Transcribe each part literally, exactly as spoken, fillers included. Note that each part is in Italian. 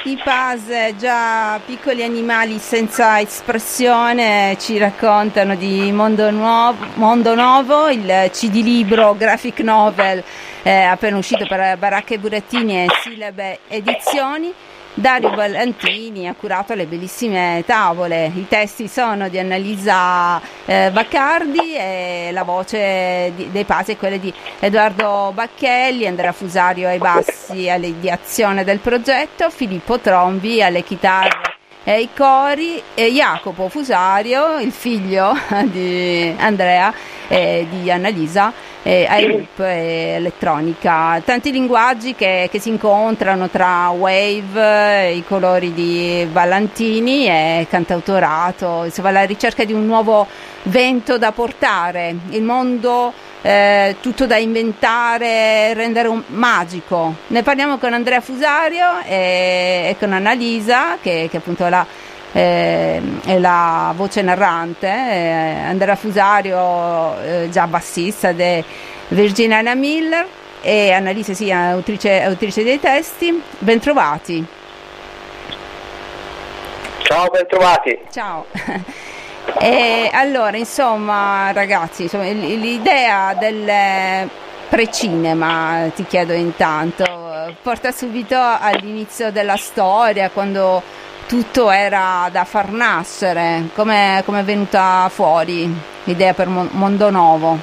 I Pase, già piccoli animali senza espressione, ci raccontano di Mondo Nuovo, Mondo Nuovo, il C D libro graphic novel eh, appena uscito per Baracca e Burattini e Silabe Edizioni. Dario Ballantini ha curato le bellissime tavole. I testi sono di Annalisa eh, Baccardi e la voce di, dei Pasi è quella di Edoardo Bacchelli, Andrea Fusario ai bassi, all'ideazione del progetto, Filippo Trombi alle chitarre e ai cori, e Jacopo Fusario, il figlio di Andrea e di Annalisa, e ai loop e elettronica. Tanti linguaggi che, che si incontrano tra wave, i colori di Ballantini e cantautorato, insomma la ricerca di un nuovo vento da portare, il mondo eh, tutto da inventare, rendere un, magico. Ne parliamo con Andrea Fusario e, e con Annalisa che, che appunto è la Eh, è la voce narrante, eh, Andrea Fusario eh, già bassista di Virginia Anna Miller e Annalisa sì, autrice, autrice dei testi. Bentrovati. Ciao, bentrovati. Ciao. E allora, insomma, ragazzi, insomma, l'idea del precinema, ti chiedo intanto, porta subito all'inizio della storia, quando tutto era da far nascere. Come è venuta fuori l'idea per Mondo Nuovo?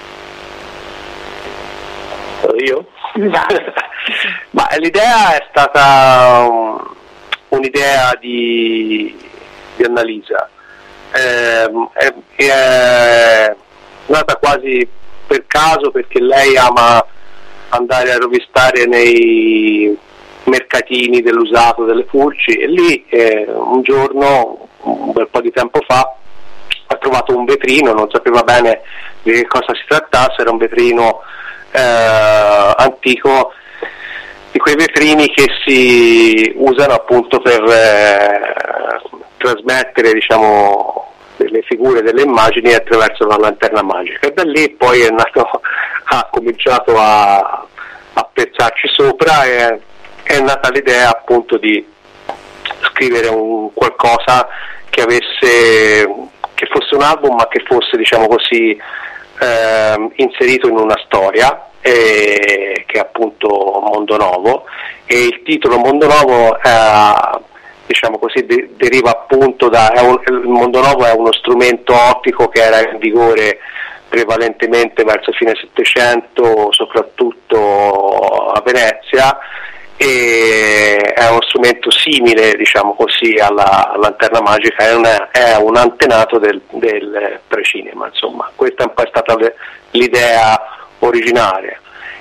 Io? Ma l'idea è stata um, un'idea di, di Annalisa, eh, è, è nata quasi per caso, perché lei ama andare a rovistare nei mercatini dell'usato, delle pulci, e lì eh, un giorno, un bel po' di tempo fa, ha trovato un vetrino, non sapeva bene di che cosa si trattasse, era un vetrino eh, antico, di quei vetrini che si usano appunto per eh, trasmettere, diciamo, delle figure, delle immagini attraverso la lanterna magica, e da lì poi è nato, ha cominciato a, a pensarci sopra, e è nata l'idea appunto di scrivere un qualcosa che avesse, che fosse un album, ma che fosse, diciamo così, eh, inserito in una storia, eh, che è appunto Mondo Nuovo, e il titolo Mondo Nuovo eh, diciamo così de- deriva appunto da, è un, il Mondo Nuovo è uno strumento ottico che era in vigore prevalentemente verso fine Settecento, soprattutto a Venezia, e è uno strumento simile, diciamo così, alla lanterna magica, è un, è un antenato del, del precinema, insomma. Questa è un po' stata le, l'idea originaria,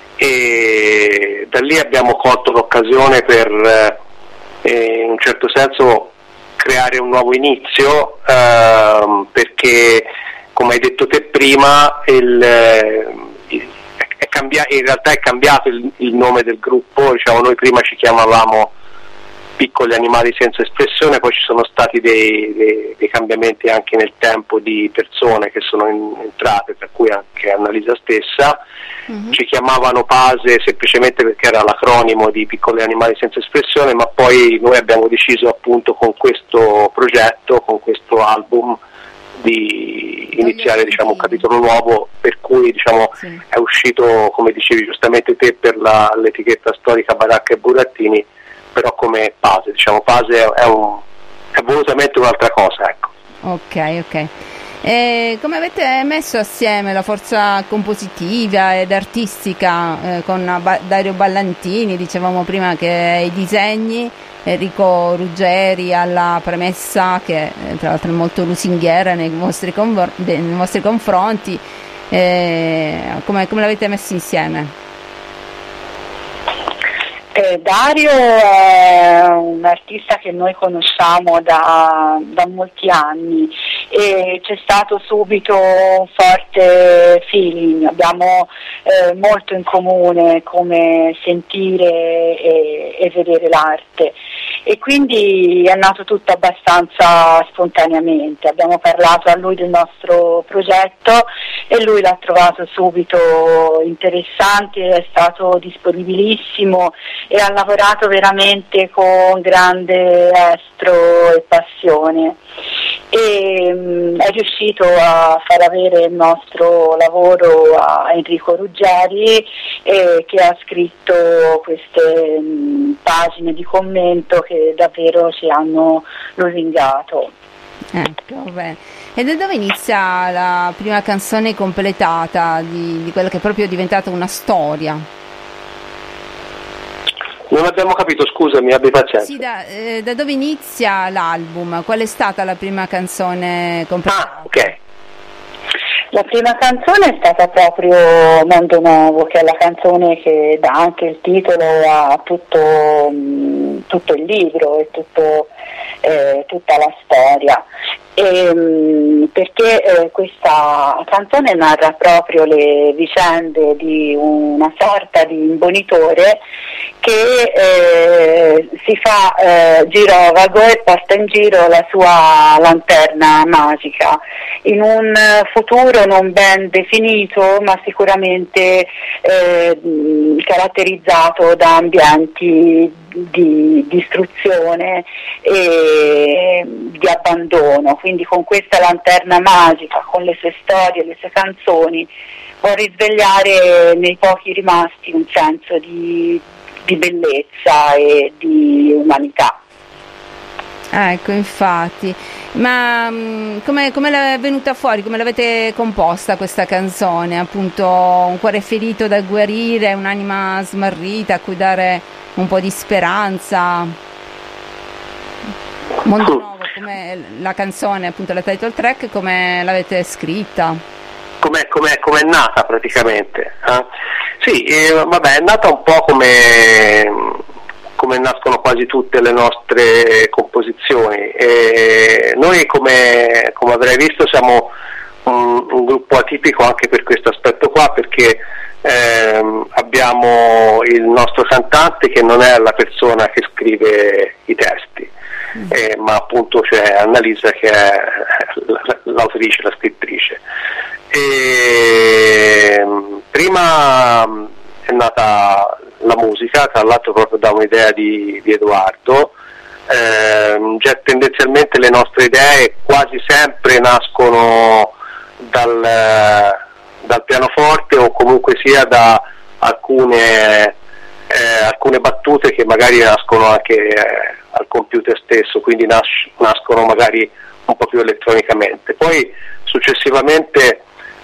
e da lì abbiamo colto l'occasione per eh, in un certo senso creare un nuovo inizio, eh, perché, come hai detto te prima, il, il È cambia- in realtà è cambiato il, il nome del gruppo, diciamo, noi prima ci chiamavamo Piccoli Animali Senza Espressione, poi ci sono stati dei, dei, dei cambiamenti anche nel tempo di persone che sono in, entrate, tra cui anche Annalisa stessa. Mm-hmm. Ci chiamavano Pase semplicemente perché era l'acronimo di Piccoli Animali Senza Espressione, ma poi noi abbiamo deciso appunto con questo progetto, con questo album, di iniziare, diciamo, un capitolo nuovo, per cui, diciamo, sì, è uscito, come dicevi giustamente te, per la, l'etichetta storica Baracca e Burattini, però come Pase, diciamo, Pase è, un, è volutamente un'altra cosa, ecco. Ok, ok. E come avete messo assieme la forza compositiva ed artistica eh, con ba- Dario Ballantini, dicevamo prima che i disegni, Enrico Ruggeri alla premessa, che eh, tra l'altro è molto lusinghiera nei vostri, convor- nei vostri confronti, eh, come, come l'avete messo insieme? Eh, Dario è un artista che noi conosciamo da, da molti anni e c'è stato subito un forte feeling, abbiamo eh, molto in comune come sentire e, e vedere l'arte, e quindi è nato tutto abbastanza spontaneamente. Abbiamo parlato a lui del nostro progetto e lui l'ha trovato subito interessante, è stato disponibilissimo e ha lavorato veramente con grande estro e passione, e mh, è riuscito a far avere il nostro lavoro a Enrico Ruggeri, eh, che ha scritto queste mh, pagine di commento che davvero ci hanno lusingato. Ecco, bene. E da dove inizia la prima canzone completata di, di quella che è proprio diventata una storia? Non abbiamo capito, scusami, abbi pazienza. Sì, da, eh, da dove inizia l'album? Qual è stata la prima canzone completata? Ah, ok. La prima canzone è stata proprio Mondo Nuovo, che è la canzone che dà anche il titolo a tutto, mh, tutto il libro e tutto, eh, tutta la storia. E, mh, perché eh, questa canzone narra proprio le vicende di una sorta di imbonitore che eh, si fa eh, girovago e porta in giro la sua lanterna magica in un futuro non ben definito, ma sicuramente eh, caratterizzato da ambienti di distruzione e di abbandono. Quindi con questa lanterna magica, con le sue storie, le sue canzoni, può risvegliare nei pochi rimasti un senso di, di bellezza e di umanità. Ah, ecco, infatti. Ma mh, come, come è venuta fuori, come l'avete composta questa canzone? Appunto, un cuore ferito da guarire, un'anima smarrita a cui dare un po' di speranza. Mondo Nuovo, come la canzone, appunto la title track, come l'avete scritta? Com'è, com'è, com'è nata praticamente? Eh? Sì, eh, vabbè, è nata un po' come... come nascono quasi tutte le nostre composizioni. E noi, come, come avrai visto, siamo un, un gruppo atipico anche per questo aspetto qua, perché ehm, abbiamo il nostro cantante che non è la persona che scrive i testi, mm. eh, ma appunto c'è Annalisa che è l'autrice, la scrittrice. E, prima è nata la musica, tra l'altro proprio da un'idea di, di Edoardo. Eh, già tendenzialmente le nostre idee quasi sempre nascono dal, dal pianoforte o comunque sia da alcune, eh, alcune battute che magari nascono anche eh, al computer stesso, quindi nas- nascono magari un po' più elettronicamente. Poi successivamente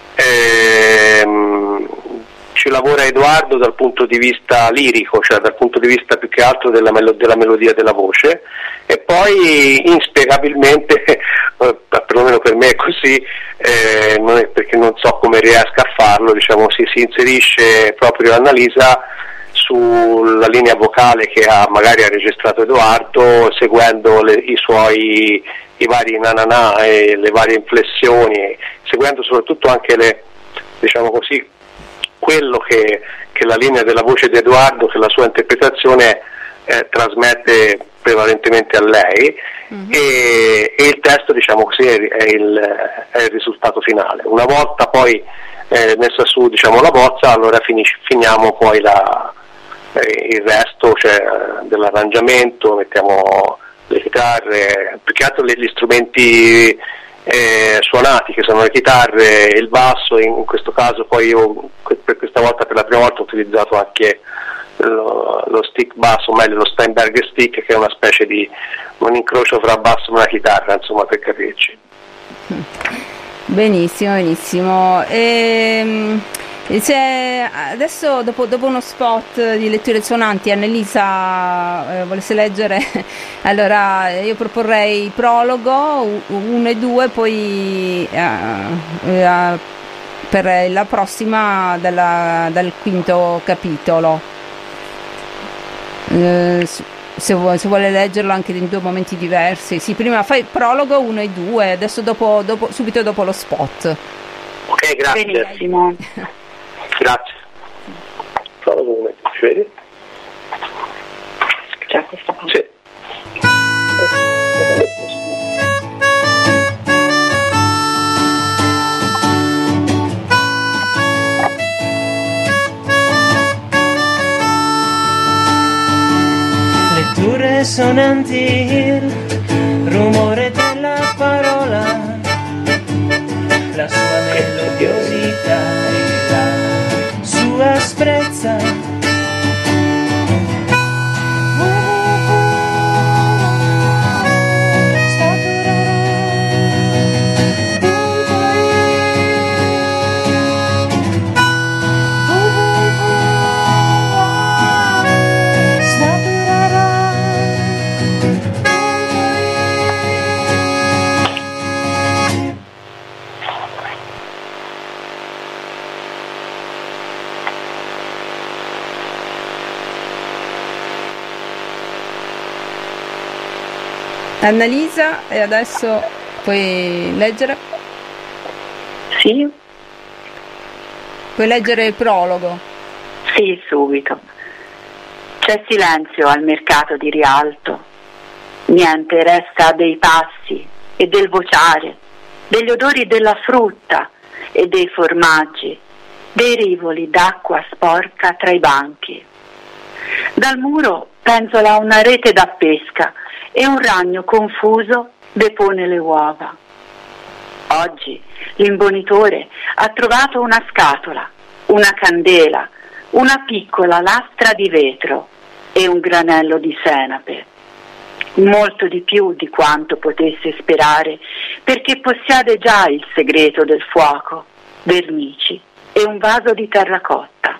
ehm, ci lavora Edoardo dal punto di vista lirico, cioè dal punto di vista più che altro della, melo- della melodia della voce, e poi inspiegabilmente, eh, perlomeno per me è così, eh, non è perché non so come riesca a farlo, diciamo, si, si inserisce proprio Annalisa sulla linea vocale che ha magari ha registrato Edoardo, seguendo le, i suoi i vari nananà e le varie inflessioni, seguendo soprattutto anche le, diciamo così, quello che, che la linea della voce di Edoardo, che la sua interpretazione eh, trasmette prevalentemente a lei, mm-hmm. e, e il testo, diciamo così, è, è, il, è il risultato finale. Una volta poi eh, messa su, diciamo, la bozza, allora finisci, finiamo poi la, eh, il resto, cioè dell'arrangiamento, mettiamo le chitarre, più che altro gli strumenti Eh, suonati, che sono le chitarre e il basso. In questo caso poi io per questa volta, per la prima volta, ho utilizzato anche lo, lo stick basso, o meglio lo Steinberg stick, che è una specie di un incrocio fra basso e una chitarra, insomma, per capirci. Benissimo, benissimo. Ehm... Se adesso dopo, dopo uno spot di letture suonanti Annalisa eh, volesse leggere, allora io proporrei prologo uno e due, poi eh, eh, per la prossima dalla, dal quinto capitolo, eh, se, vuole, se vuole leggerlo anche in due momenti diversi. Sì, prima fai prologo uno e due, adesso dopo, dopo, subito dopo lo spot. Ok, grazie. Benissimo. Grazie. Solo un momento, ci vedi? C'è questa Sì. più risonanti il rumore della parola, la sua melodiosità e la sua asprezza. Annalisa, e adesso puoi leggere? Sì? Puoi leggere il prologo? Sì, subito. C'è silenzio al mercato di Rialto. Niente resta dei passi e del vociare, degli odori della frutta e dei formaggi, dei rivoli d'acqua sporca tra i banchi. Dal muro penzola una rete da pesca e un ragno confuso depone le uova. Oggi l'imbonitore ha trovato una scatola, una candela, una piccola lastra di vetro e un granello di senape. Molto di più di quanto potesse sperare, perché possiede già il segreto del fuoco, vernici e un vaso di terracotta.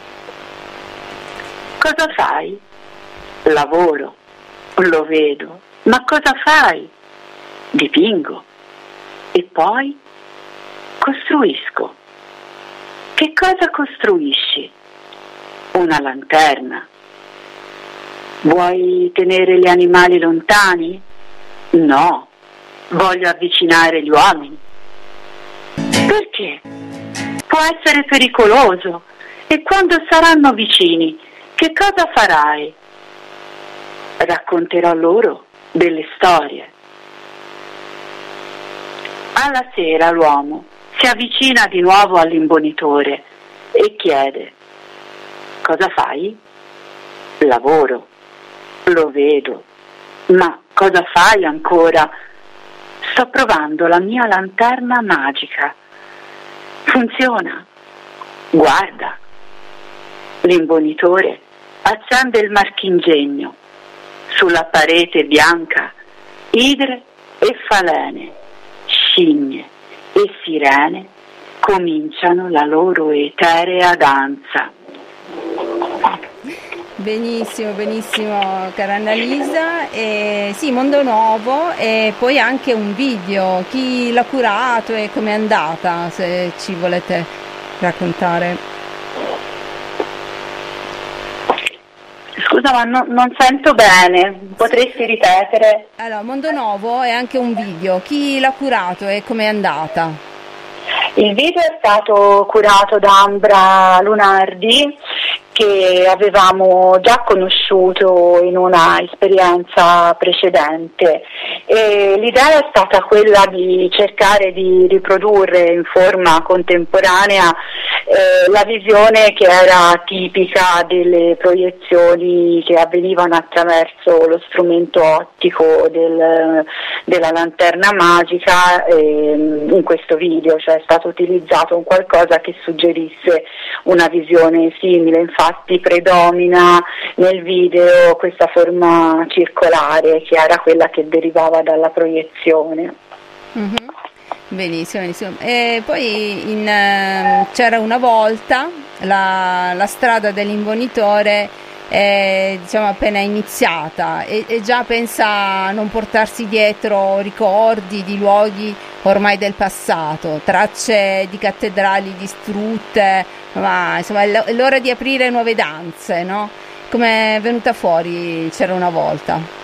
Cosa fai? Lavoro. Lo vedo. Ma cosa fai? Dipingo. E poi costruisco. Che cosa costruisci? Una lanterna. Vuoi tenere gli animali lontani? No, voglio avvicinare gli uomini. Perché? Può essere pericoloso. E quando saranno vicini, che cosa farai? Racconterò loro delle storie. Alla sera l'uomo si avvicina di nuovo all'imbonitore e chiede: cosa fai? Lavoro. Lo vedo. Ma cosa fai ancora? Sto provando la mia lanterna magica. Funziona. Guarda. L'imbonitore accende il marchingegno. Sulla parete bianca, idre e falene, scimmie e sirene cominciano la loro eterea danza. Benissimo, benissimo, cara Annalisa. E sì, Mondo Nuovo, e poi anche un video. Chi l'ha curato e com'è andata, se ci volete raccontare? Scusa, ma no, non sento bene, potresti ripetere? Allora, Mondo Nuovo è anche un video. Chi l'ha curato e com'è andata? Il video è stato curato da Ambra Lunardi, che avevamo già conosciuto in una esperienza precedente, e l'idea è stata quella di cercare di riprodurre in forma contemporanea eh, la visione che era tipica delle proiezioni che avvenivano attraverso lo strumento ottico del, della lanterna magica eh, in questo video, cioè è stato utilizzato un qualcosa che suggerisse una visione simile. Infatti predomina nel video questa forma circolare che era quella che derivava dalla proiezione. Mm-hmm. Benissimo, benissimo. E poi in, uh, c'era una volta la, la strada dell'imbonitore è, diciamo, appena iniziata e, e già pensa a non portarsi dietro ricordi di luoghi ormai del passato, tracce di cattedrali distrutte, ma insomma è l'ora di aprire nuove danze, no? Come è venuta fuori C'era una volta?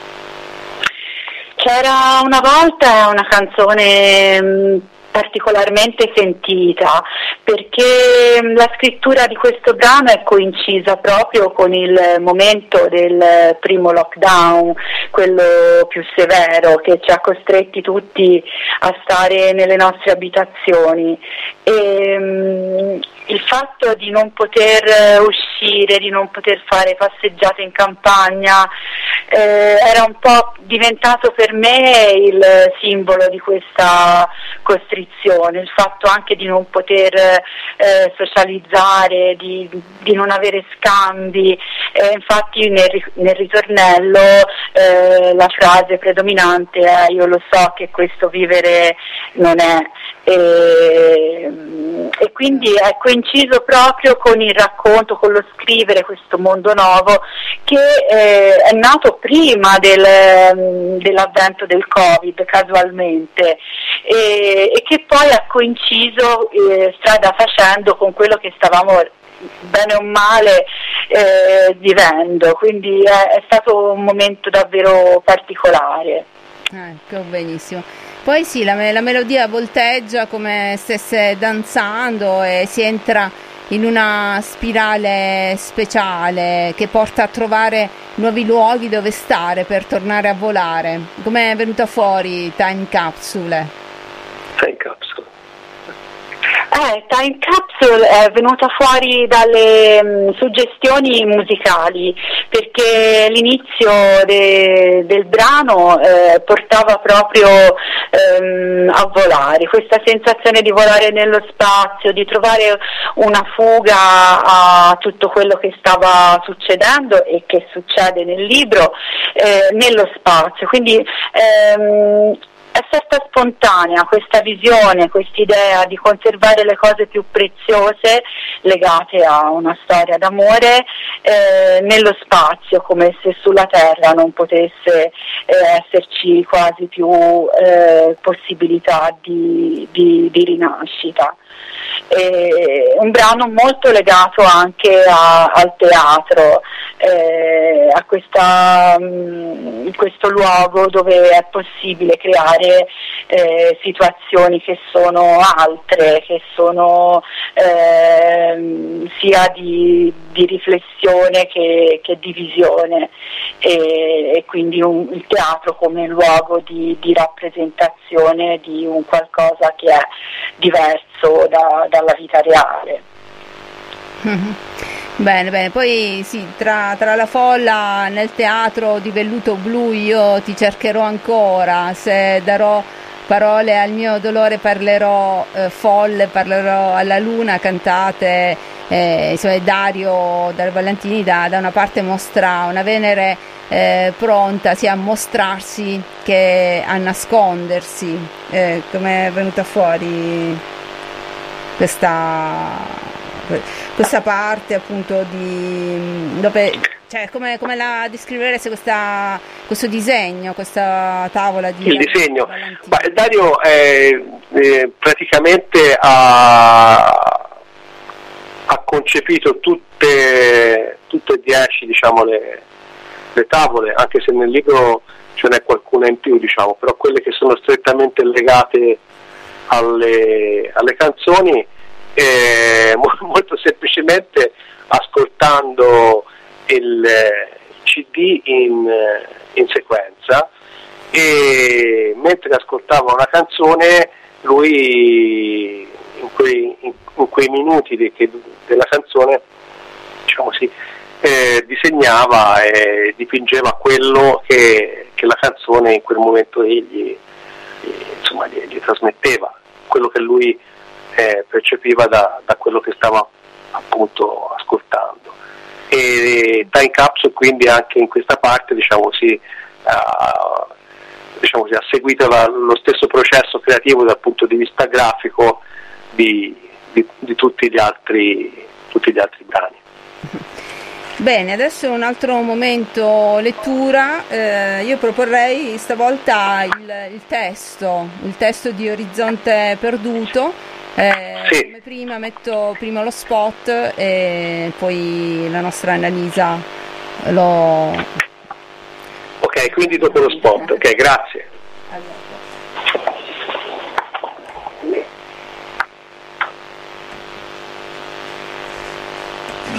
C'era una volta è una canzone mh, particolarmente sentita, perché la scrittura di questo brano è coincisa proprio con il momento del primo lockdown, quello più severo, che ci ha costretti tutti a stare nelle nostre abitazioni. E, um, il fatto di non poter uscire, di non poter fare passeggiate in campagna, eh, era un po' diventato per me il simbolo di questa costrizione, il fatto anche di non poter eh, socializzare, di, di non avere scambi. Eh, infatti nel, nel ritornello eh, la frase predominante è: io lo so che questo vivere non è. E, e quindi è coinciso proprio con il racconto, con lo scrivere questo mondo nuovo che eh, è nato prima del, dell'avvento del Covid, casualmente, e, e che poi ha coinciso eh, strada facendo con quello che stavamo bene o male eh, vivendo, quindi è, è stato un momento davvero particolare. Ecco, benissimo. Poi sì, la, la melodia volteggia come stesse danzando e si entra in una spirale speciale che porta a trovare nuovi luoghi dove stare per tornare a volare. Come è venuta fuori Time Capsule? Time Capsule. Eh, Time Capsule è venuta fuori dalle mh, suggestioni musicali, perché l'inizio de, del brano eh, portava proprio ehm, a volare, questa sensazione di volare nello spazio, di trovare una fuga a tutto quello che stava succedendo e che succede nel libro eh, nello spazio. Quindi ehm, è stata spontanea questa visione, quest'idea di conservare le cose più preziose legate a una storia d'amore eh, nello spazio, come se sulla Terra non potesse eh, esserci quasi più eh, possibilità di, di, di rinascita. Eh, un brano molto legato anche a, al teatro, eh, a questa, mh, questo luogo dove è possibile creare eh, situazioni che sono altre, che sono eh, sia di, di riflessione che, che di visione, e, e quindi un, il teatro come luogo di, di rappresentazione di un qualcosa che è diverso da, dalla vita reale. Mm-hmm. Bene, bene, poi sì, tra, tra la folla nel teatro di velluto blu io ti cercherò ancora, se darò parole al mio dolore parlerò eh, folle, parlerò alla luna, cantate, eh, insomma Dario, Dario Valentini da, da una parte mostra una Venere eh, pronta sia a mostrarsi che a nascondersi, eh, come è venuta fuori questa... questa parte appunto di dove, cioè come, come la descrivereste questa, questo disegno, questa tavola di il disegno? Ma Dario eh, eh, praticamente ha, ha concepito tutte tutte e dieci, diciamo, le, le tavole, anche se nel libro ce n'è qualcuna in più, diciamo, però quelle che sono strettamente legate alle, alle canzoni. Eh, molto semplicemente ascoltando il C D in, in sequenza, e mentre ascoltava una canzone lui in quei, in, in quei minuti de, che, della canzone, diciamo sì, eh, disegnava e dipingeva quello che, che la canzone in quel momento gli, insomma, gli, gli trasmetteva, quello che lui Eh, percepiva da, da quello che stava appunto ascoltando. E Time Capsule quindi anche in questa parte, diciamo sì, uh, diciamo sì, ha seguito la, lo stesso processo creativo dal punto di vista grafico di, di, di tutti gli altri tutti gli altri brani. Bene, adesso un altro momento lettura, eh, io proporrei stavolta il, il testo, il testo di Orizzonte Perduto. Eh, sì. Come prima metto prima lo spot e poi la nostra Annalisa lo... Ok, quindi dopo lo spot, ok, grazie.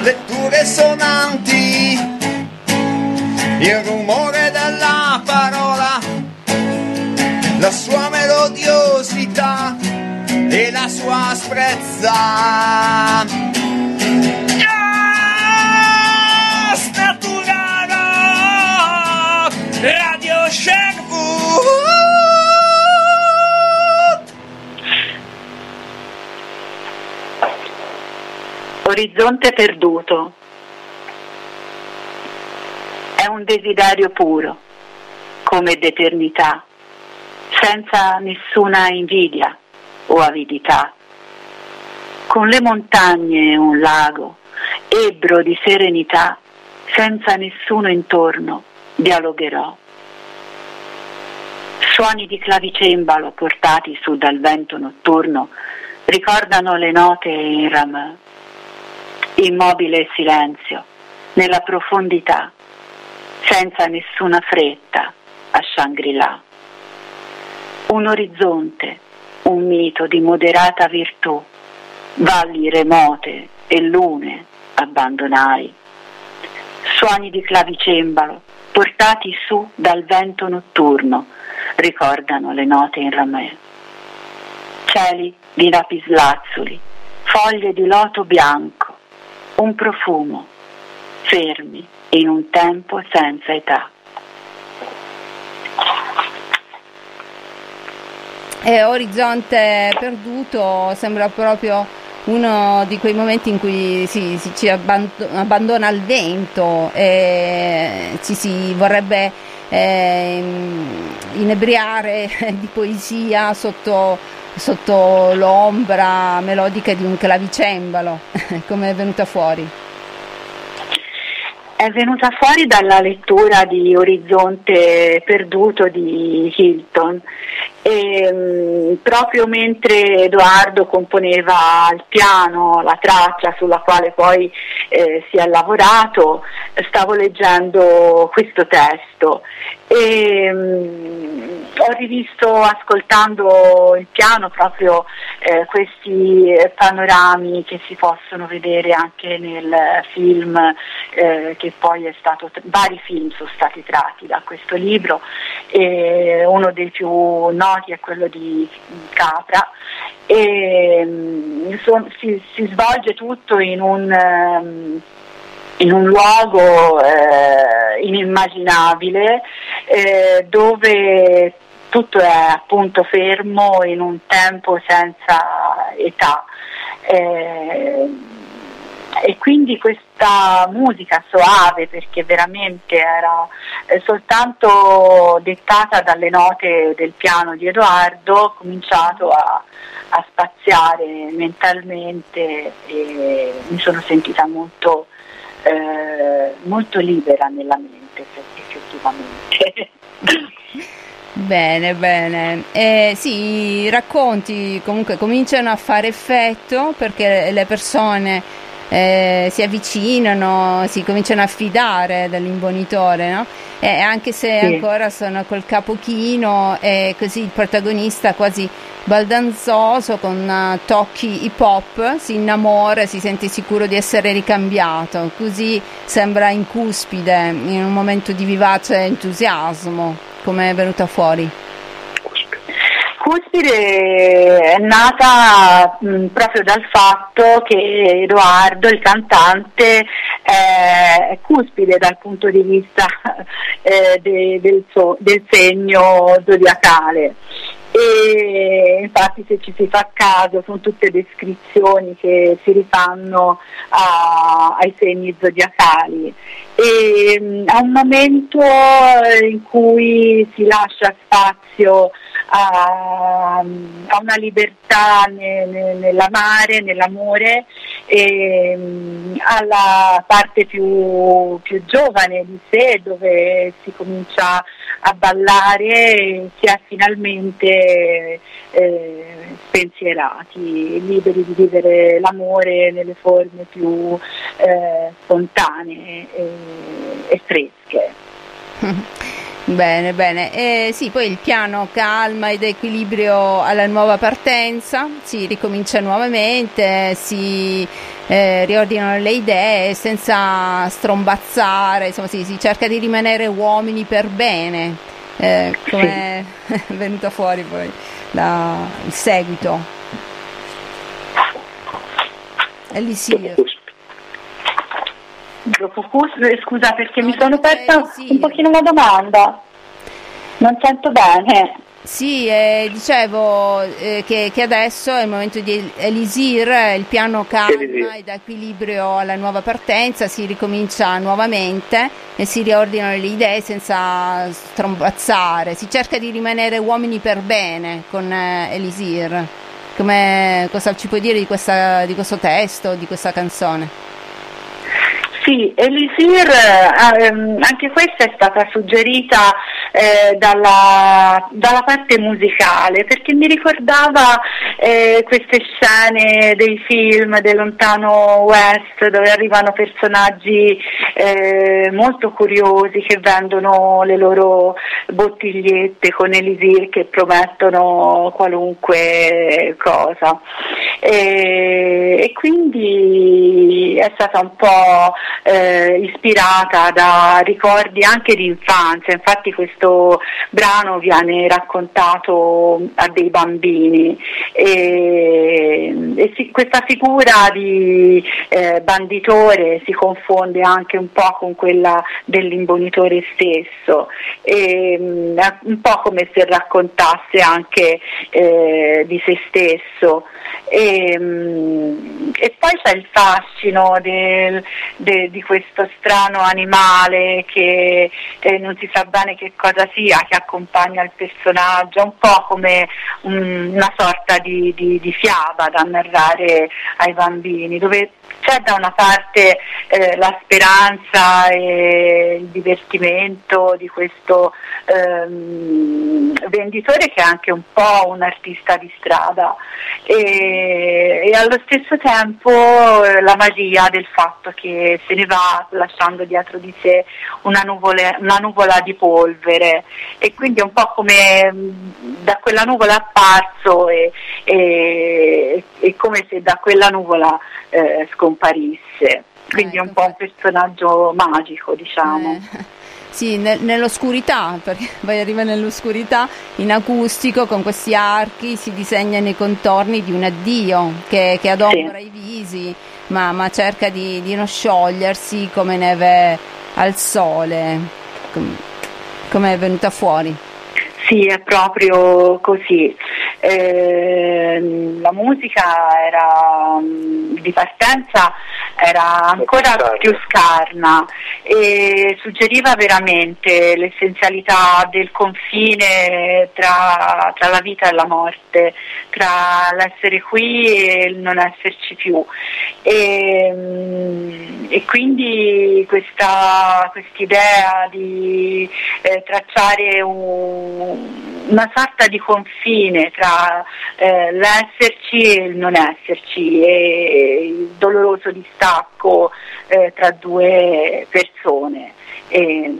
letture sonanti, il rumore della parola, la sua melodiosità e la sua asprezza. Yes, Natura Rock, Radio Sherwood. Orizzonte perduto. È un desiderio puro, come d'eternità, senza nessuna invidia o avidità. Con le montagne e un lago, ebbro di serenità, senza nessuno intorno, dialogherò. Suoni di clavicembalo portati su dal vento notturno ricordano le note in ramè. Immobile silenzio, nella profondità, senza nessuna fretta, a Shangri-La. Un orizzonte, un mito di moderata virtù, valli remote e lune abbandonai. Suoni di clavicembalo, portati su dal vento notturno, ricordano le note in ramè. Cieli di lapislazzuli, foglie di loto bianco, un profumo, fermi in un tempo senza età. E Orizzonte perduto sembra proprio uno di quei momenti in cui si, si ci abbandona al vento e ci si vorrebbe eh, inebriare di poesia sotto, sotto l'ombra melodica di un clavicembalo. Come è venuta fuori? È venuta fuori dalla lettura di Orizzonte perduto di Hilton. E, mh, proprio mentre Edoardo componeva al piano la traccia sulla quale poi eh, si è lavorato, stavo leggendo questo testo e mh, ho rivisto, ascoltando il piano, proprio eh, questi panorami che si possono vedere anche nel film eh, che poi è stato, vari film sono stati tratti da questo libro, e uno dei più noti è quello di Capra, e so, si, si svolge tutto in un, um, in un luogo eh, inimmaginabile, eh, dove tutto è appunto fermo in un tempo senza età. Eh, E quindi questa musica soave, perché veramente era eh, soltanto dettata dalle note del piano di Edoardo, ho cominciato a, a spaziare mentalmente e mi sono sentita molto, eh, molto libera nella mente, effettivamente. Bene, bene. Eh, sì, i racconti comunque cominciano a fare effetto perché le persone Eh, si avvicinano, si cominciano a fidare dell'imbonitore, no? E anche se sì. ancora sono col capo chino e così il protagonista quasi baldanzoso con uh, tocchi hip hop si innamora, si sente sicuro di essere ricambiato, così sembra in cuspide, in un momento di vivace entusiasmo, come è venuta fuori. Cuspide è nata mh, proprio dal fatto che Edoardo, il cantante, eh, è cuspide dal punto di vista eh, de, del, so, del segno zodiacale. E infatti, se ci si fa caso, sono tutte descrizioni che si rifanno a, ai segni zodiacali. E mh, a un momento in cui si lascia spazio a, a una libertà ne, ne, nell'amare, nell'amore, e mh, alla parte più, più giovane di sé, dove si comincia a ballare, si è finalmente eh, spensierati, liberi di vivere l'amore nelle forme più eh, spontanee e, e fresche. Bene, bene. Eh, sì, poi il piano calma ed equilibrio alla nuova partenza, si ricomincia nuovamente, si eh, riordinano le idee senza strombazzare, insomma si, si cerca di rimanere uomini per bene, eh, come è venuto fuori poi la, il seguito. Elisir. Scusa perché No, mi sono persa Elisir. un pochino la domanda, non sento bene. Sì, eh, dicevo eh, che, che adesso è il momento di Elisir, il piano calma Elisir. ed equilibrio alla nuova partenza, si ricomincia nuovamente e si riordinano le idee senza strombazzare, si cerca di rimanere uomini per bene con eh, Elisir. Come, cosa ci puoi dire di, questa, di questo testo, di questa canzone? Sì, Elisir, ehm, anche questa è stata suggerita eh, dalla, dalla parte musicale, perché mi ricordava eh, queste scene dei film del lontano West dove arrivano personaggi eh, molto curiosi che vendono le loro bottigliette con Elisir che promettono qualunque cosa. E, e quindi è stata un po' eh, ispirata da ricordi anche di infanzia, infatti questo brano viene raccontato a dei bambini e, e si, questa figura di eh, banditore si confonde anche un po' con quella dell'imbonitore stesso, e, un po' come se raccontasse anche eh, di se stesso. E, e poi c'è il fascino del, de, di questo strano animale che eh, non si sa bene che cosa sia, che accompagna il personaggio, un po' come um, una sorta di, di, di fiaba da narrare ai bambini, dove c'è da una parte eh, la speranza e il divertimento di questo ehm, venditore che è anche un po' un artista di strada e, e allo stesso tempo eh, la magia del fatto che se ne va lasciando dietro di sé una, nuvole, una nuvola di polvere e quindi è un po' come da quella nuvola è apparso e, e, e come se da quella nuvola eh, scomparisse, quindi ecco, è un po' un personaggio magico, diciamo. Eh, sì, ne, nell'oscurità, perché poi arriva nell'oscurità in acustico con questi archi, si disegnano i contorni di un addio che, che adombra sì. i visi, ma, ma cerca di, di non sciogliersi come neve al sole, com, come è venuta fuori. Sì, è proprio così. Eh, la musica era di partenza era ancora più scarna e suggeriva veramente l'essenzialità del confine tra, tra la vita e la morte, tra l'essere qui e il non esserci più. E, e quindi questa quest'idea di eh, tracciare un una sorta di confine tra eh, l'esserci e il non esserci e il doloroso distacco eh, tra due persone. E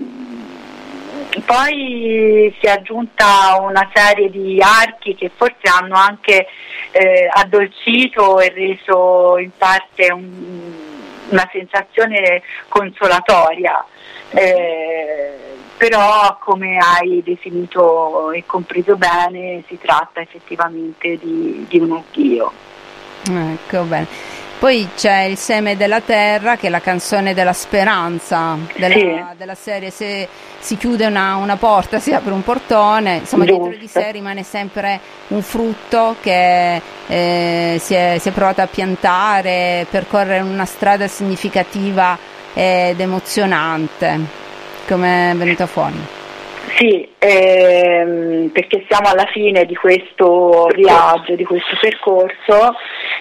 poi si è aggiunta una serie di archi che forse hanno anche eh, addolcito e reso in parte un, una sensazione consolatoria. Eh, però come hai definito e compreso bene si tratta effettivamente di, di un addio. Ecco, bene. Poi c'è Il seme della terra, che è la canzone della speranza della, sì. della serie. Se si chiude una, una porta si apre un portone, insomma Giusto. Dietro di sé rimane sempre un frutto che eh, si, è, si è provato a piantare, percorrere una strada significativa ed emozionante. Come è venuta fuori? Sì, ehm, perché siamo alla fine di questo viaggio, di questo percorso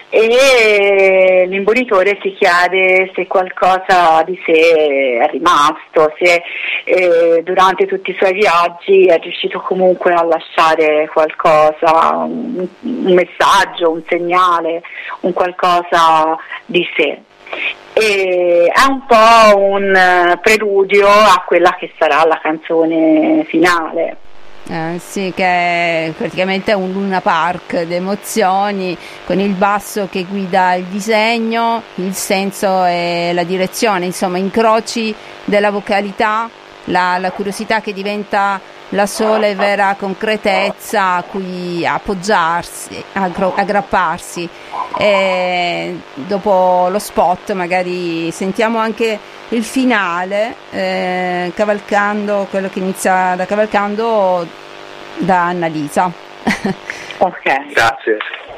e l'imbonitore si chiede se qualcosa di sé è rimasto, se eh, durante tutti i suoi viaggi è riuscito comunque a lasciare qualcosa, un, un messaggio, un segnale, un qualcosa di sé. e è un po' un preludio a quella che sarà la canzone finale. Eh, sì, che è praticamente un Luna Park di emozioni, con il basso che guida il disegno, il senso e la direzione, insomma incroci della vocalità, la, la curiosità che diventa la sola e vera concretezza a cui appoggiarsi, aggro- aggrapparsi. E dopo lo spot magari sentiamo anche il finale, eh, cavalcando quello che inizia da cavalcando da Annalisa. Ok, grazie.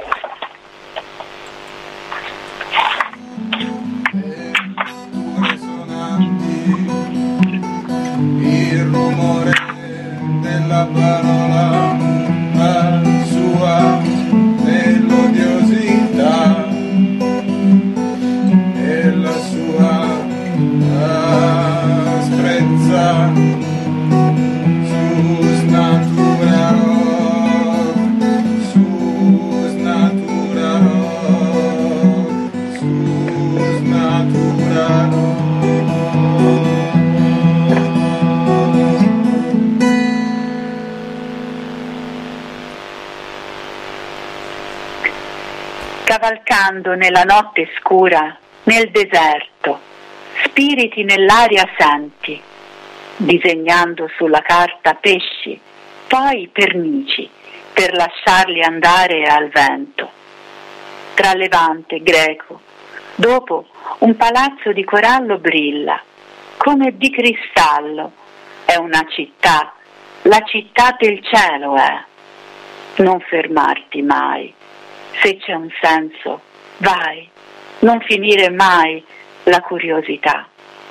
Il rumore della parola, la sua melodiosità e la sua asprezza sus natura rock, sus natura rock, sus natura rock. Cavalcando nella notte scura, nel deserto, spiriti nell'aria senti, disegnando sulla carta pesci, poi pernici, per lasciarli andare al vento. Tra Levante greco, dopo un palazzo di corallo brilla, come di cristallo, è una città, la città del cielo è. Non fermarti mai. Se c'è un senso, vai, non finire mai la curiosità.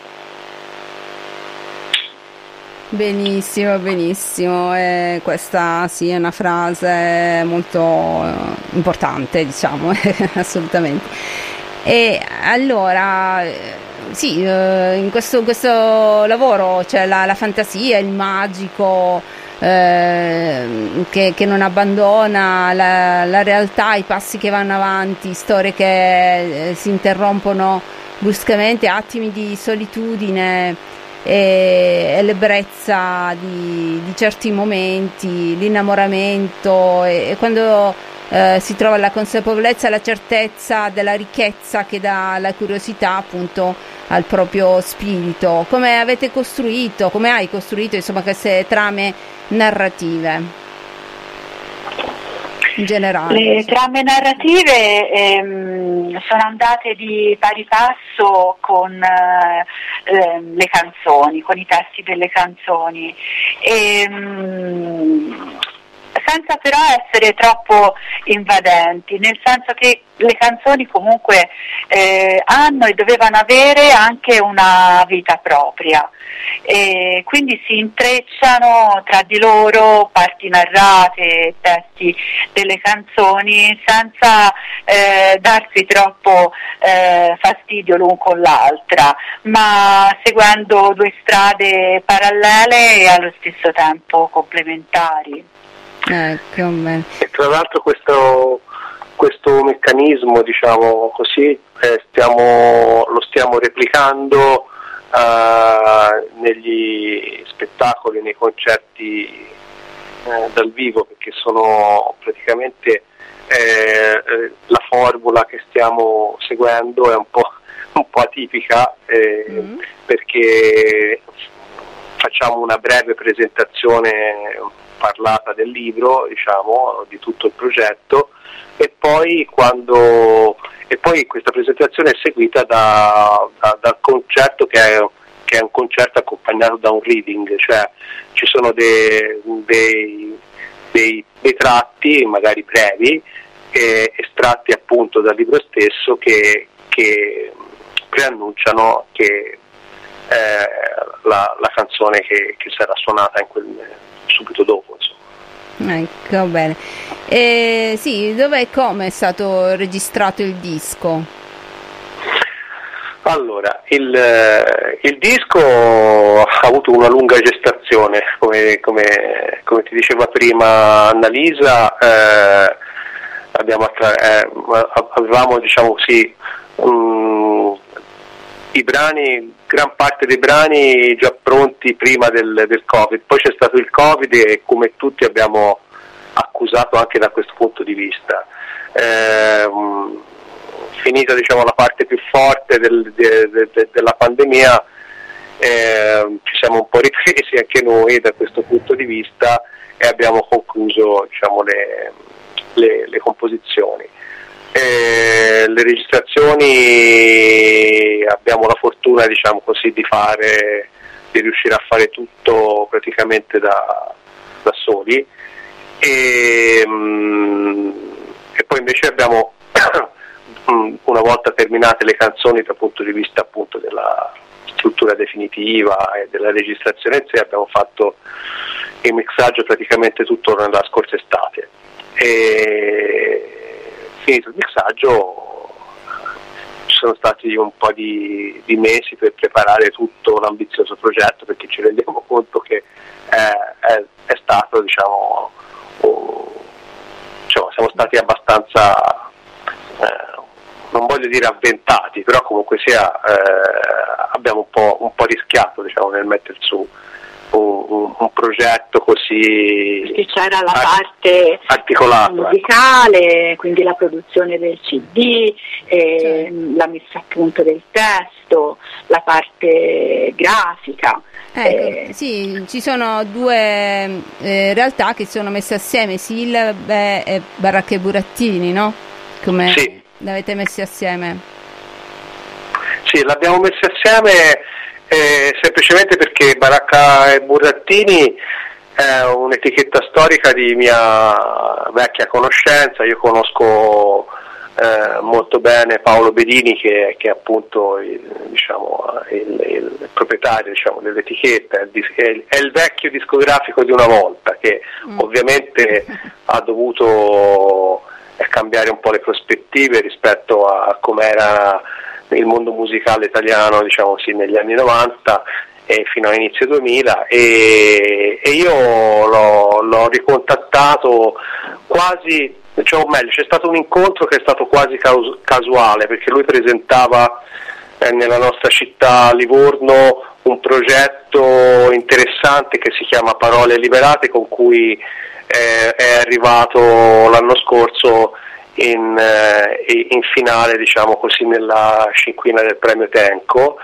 Benissimo, benissimo. Eh, questa sì è una frase molto eh, importante, diciamo, assolutamente. E allora, eh, sì, eh, in questo, questo lavoro c'è la, la fantasia, il magico. Eh, che, che non abbandona la, la realtà, i passi che vanno avanti, storie che eh, si interrompono bruscamente, attimi di solitudine e, e l'ebbrezza di, di certi momenti, l'innamoramento e, e quando eh, si trova la consapevolezza e la certezza della ricchezza che dà la curiosità appunto al proprio spirito. Come avete costruito, come hai costruito insomma queste trame narrative in generale? Le trame narrative ehm, sono andate di pari passo con eh, le canzoni, con i testi delle canzoni, ehm, senza però essere troppo invadenti, nel senso che le canzoni comunque eh, hanno e dovevano avere anche una vita propria, e quindi si intrecciano tra di loro parti narrate, testi delle canzoni, senza eh, darsi troppo eh, fastidio l'un con l'altra, ma seguendo due strade parallele e allo stesso tempo complementari. Ecco, bene. E tra l'altro questo, questo meccanismo, diciamo così, eh, stiamo, lo stiamo replicando eh, negli spettacoli, nei concerti eh, dal vivo, perché sono praticamente eh, la formula che stiamo seguendo è un po', un po' atipica eh, mm. perché facciamo una breve presentazione parlata del libro, diciamo, di tutto il progetto, e poi quando e poi questa presentazione è seguita da, da, dal concerto che è, che è un concerto accompagnato da un reading, cioè ci sono dei, dei, dei, dei tratti, magari brevi, eh, estratti appunto dal libro stesso che, che preannunciano che eh, la, la canzone che, che sarà suonata in quel subito dopo, insomma. Ecco, bene. E, sì, dove e come è stato registrato il disco? Allora, il, il disco ha avuto una lunga gestazione, come, come, come ti diceva prima Annalisa, eh, abbiamo, eh, avevamo, diciamo così, um, i brani, gran parte dei brani già pronti prima del, del Covid, poi c'è stato il Covid e come tutti abbiamo accusato anche da questo punto di vista. Eh, finita diciamo la parte più forte del, de, de, de, della pandemia, eh, ci siamo un po' ripresi anche noi da questo punto di vista e abbiamo concluso diciamo, le, le, le composizioni. Eh, le registrazioni abbiamo la fortuna diciamo così di fare di riuscire a fare tutto praticamente da, da soli e, mm, e poi invece abbiamo una volta terminate le canzoni dal punto di vista appunto della struttura definitiva e della registrazione in sé abbiamo fatto il mixaggio praticamente tutto nella scorsa estate e finito il mixaggio ci sono stati un po' di, di mesi per preparare tutto l'ambizioso progetto perché ci rendiamo conto che è, è, è stato diciamo un, diciamo siamo stati abbastanza eh, non voglio dire avventati però comunque sia eh, abbiamo un po', un po' rischiato diciamo nel mettere su Un, un, un progetto così perché c'era la parte articolato, musicale, ecco. Quindi la produzione del C D, eh, sì. La messa a punto del testo, la parte grafica. Ecco, eh. sì, ci sono due eh, realtà che sono messe assieme, Sillabe e Baracca e Burattini, no? Come sì. l'avete messi assieme? Sì, l'abbiamo messi assieme Eh, semplicemente perché Baracca e Burattini è un'etichetta storica di mia vecchia conoscenza, io conosco eh, molto bene Paolo Bedini che, che è appunto il, diciamo, il, il proprietario diciamo, dell'etichetta, è il, è il vecchio discografico di una volta che mm. ovviamente ha dovuto cambiare un po' le prospettive rispetto a com'era il mondo musicale italiano diciamo sì negli anni novanta e fino a inizio duemila e, e io l'ho, l'ho ricontattato quasi cioè, o meglio c'è stato un incontro che è stato quasi caus- casuale perché lui presentava eh, nella nostra città Livorno un progetto interessante che si chiama Parole Liberate con cui eh, è arrivato l'anno scorso In, in finale diciamo così nella cinquina del premio Tenco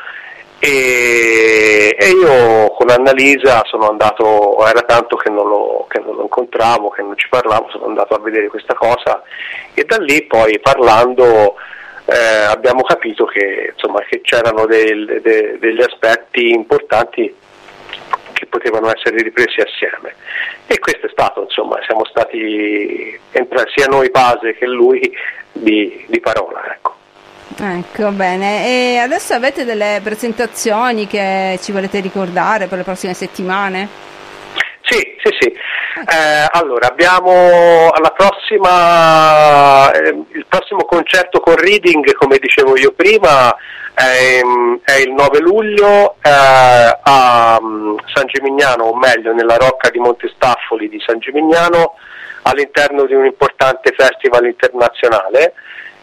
e, e io con Annalisa sono andato, era tanto che non, lo, che non lo incontravo, che non ci parlavo, sono andato a vedere questa cosa e da lì poi parlando eh, abbiamo capito che, insomma, che c'erano del, de, degli aspetti importanti che potevano essere ripresi assieme e questo è stato insomma siamo stati sia noi base che lui di, di parola ecco. Ecco bene e adesso avete delle presentazioni che ci volete ricordare per le prossime settimane? Sì sì sì eh, allora abbiamo alla prossima eh, il prossimo concerto con Reading come dicevo io prima È, è il nove luglio eh, a um, San Gimignano, o meglio nella Rocca di Montestaffoli di San Gimignano all'interno di un importante festival internazionale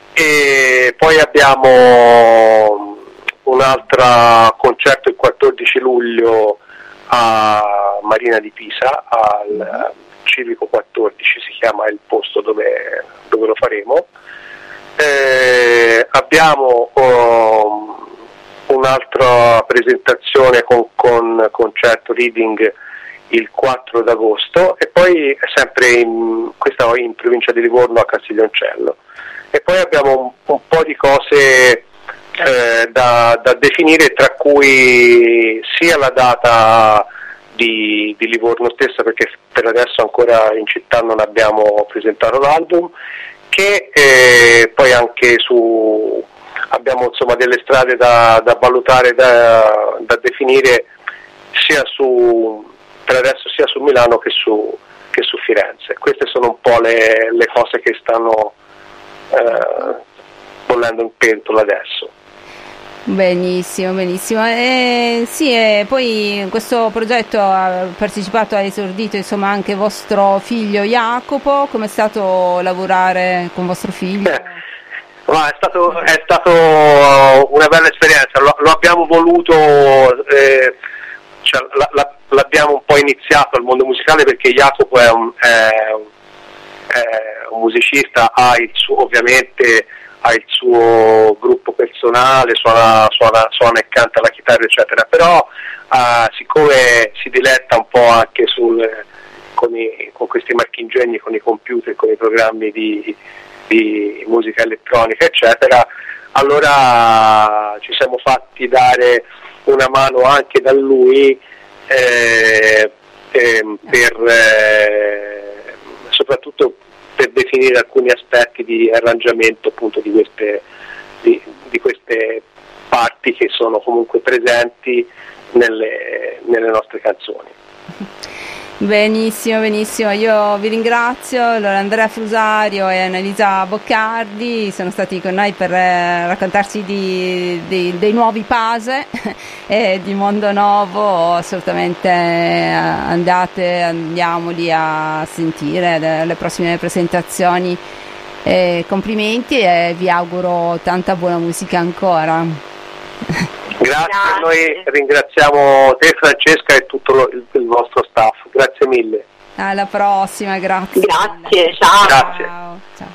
e poi abbiamo un altro concerto il quattordici luglio a Marina di Pisa al Civico quattordici si chiama il posto dove, dove lo faremo. Eh, abbiamo um, un'altra presentazione con, con concerto Reading il quattro d'agosto e poi sempre in, questa in provincia di Livorno a Castiglioncello e poi abbiamo un, un po' di cose eh, da, da definire tra cui sia la data di, di Livorno stessa perché per adesso ancora in città non abbiamo presentato l'album che eh, poi anche su abbiamo insomma delle strade da, da valutare, da, da definire sia su per adesso sia su Milano che su, che su Firenze. Queste sono un po' le, le cose che stanno eh, bollendo in pentola adesso. Benissimo, benissimo. Eh, sì, e poi in questo progetto ha partecipato, ha esordito insomma anche vostro figlio Jacopo. Com'è stato lavorare con vostro figlio? Eh, no, Ma è stato, è stato una bella esperienza, lo, lo abbiamo voluto, eh, cioè, la, la, l'abbiamo un po' iniziato al mondo musicale perché Jacopo è un, è, è un musicista, ha il suo, ovviamente ha il suo gruppo personale, suona, suona, suona e canta la chitarra eccetera, però eh, siccome si diletta un po' anche sul, con, i, con questi marchingegni, con i computer, con i programmi di di musica elettronica eccetera, allora ci siamo fatti dare una mano anche da lui eh, eh, per eh, soprattutto per definire alcuni aspetti di arrangiamento appunto di queste, di, di queste parti che sono comunque presenti nelle, nelle nostre canzoni. Benissimo, benissimo, io vi ringrazio. Allora, Andrea Frusario e Annalisa Boccardi sono stati con noi per eh, raccontarci di, di, dei nuovi Pase e di Mondo Novo. Assolutamente eh, andate, andiamoli a sentire le, le prossime presentazioni. Eh, complimenti e vi auguro tanta buona musica ancora. Grazie, Grazie. Noi ringraziamo te Francesca e tutto lo, il, il vostro staff, grazie mille. Alla prossima, grazie. Grazie, ciao. Grazie. Ciao. Ciao.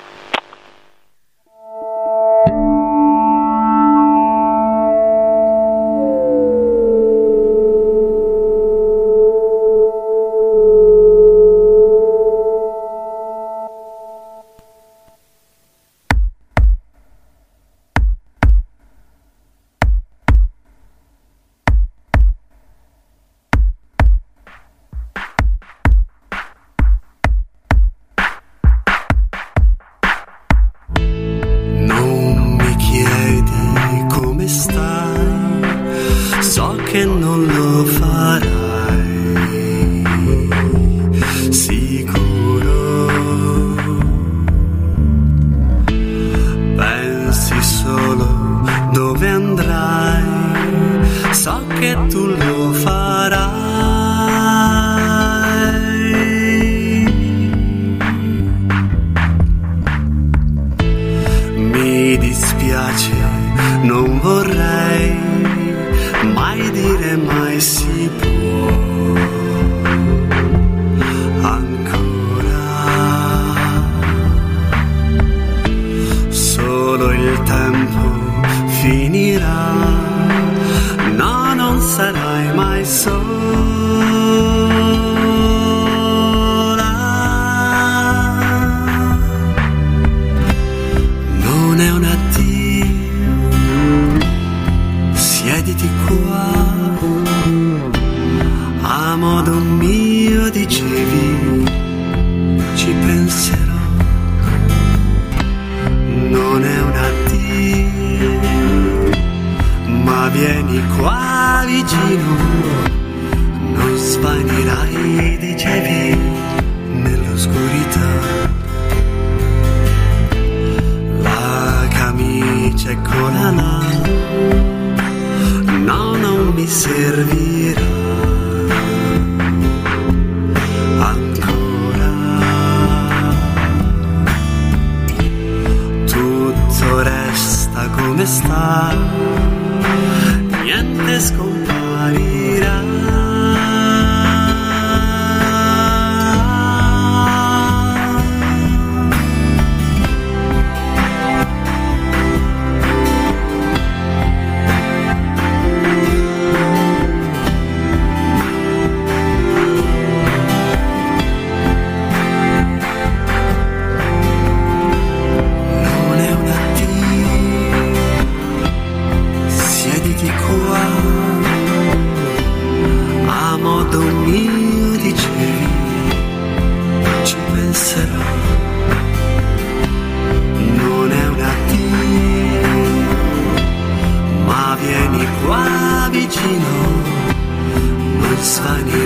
Vieni qua vicino, non svanirai.